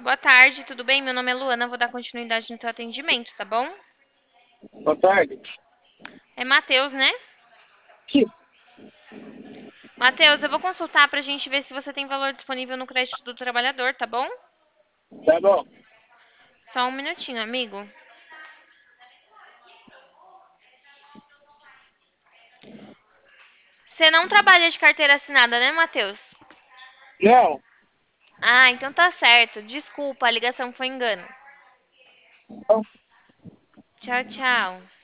boa tarde, tudo bem? Meu nome é Luana, vou dar continuidade no teu atendimento, tá bom? Boa tarde. É Matheus, né? Sim, Matheus, eu vou consultar pra gente ver se você tem valor disponível no crédito do trabalhador, tá bom? tá bom. Só um minutinho, amigo. Você não trabalha de carteira assinada, né, Matheus? Não, Ah, então tá certo. Desculpa, a ligação foi engano. não. Tchau, tchau.